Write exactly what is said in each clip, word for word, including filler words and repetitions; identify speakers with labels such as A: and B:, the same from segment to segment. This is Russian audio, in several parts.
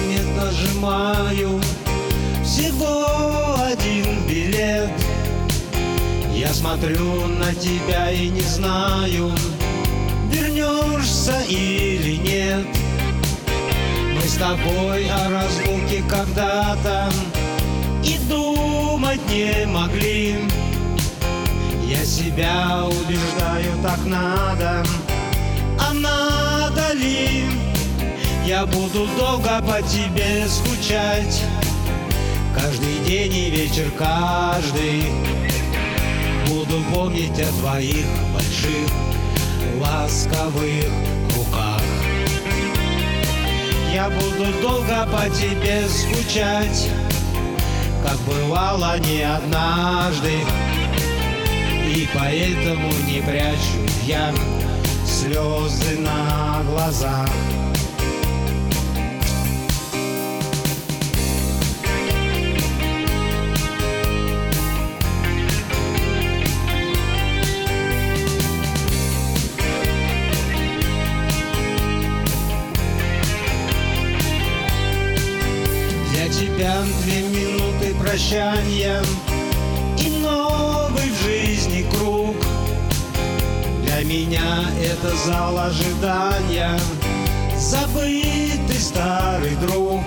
A: незаметно сжимаю всего один билет. Я смотрю на тебя и не знаю, вернешься или нет. Мы с тобой о разлуке когда-то и думать не могли. Я себя убеждаю, так надо, а надо ли? Я буду долго по тебе скучать, каждый день и вечер каждый. Буду помнить о твоих больших ласковых руках. Я буду долго по тебе скучать, как бывало не однажды. И поэтому не прячу я слезы на глазах. Для тебя две минуты прощания и новый в жизни круг. Для меня это зал ожидания, забытый старый друг.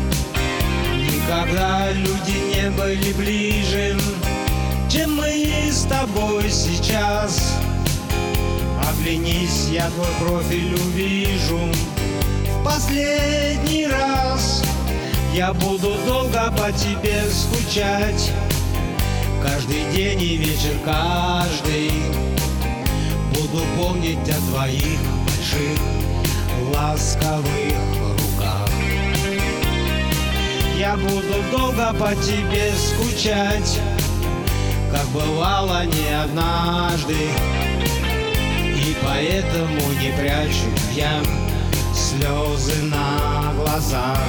A: Никогда люди не были ближе, чем мы с тобой сейчас. Оглянись, я твой профиль увижу в последний раз. Я буду долго по тебе скучать, каждый день и вечер каждый. Буду помнить о твоих больших ласковых руках. Я буду долго по тебе скучать, как бывало не однажды. И поэтому не прячу я слезы на глазах.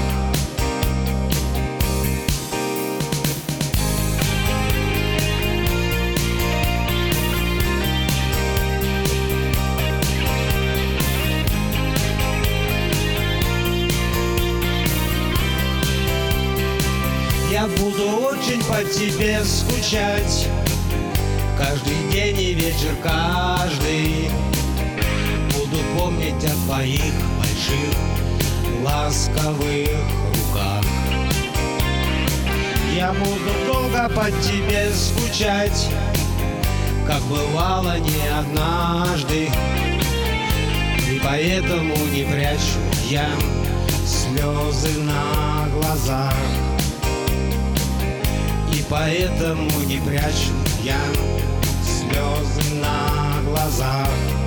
A: Я буду очень по тебе скучать, каждый день и вечер каждый. Буду помнить о твоих больших ласковых руках. Я буду долго по тебе скучать, как бывало не однажды. И поэтому не прячу я слезы на глазах. И поэтому не прячу я слезы на глазах.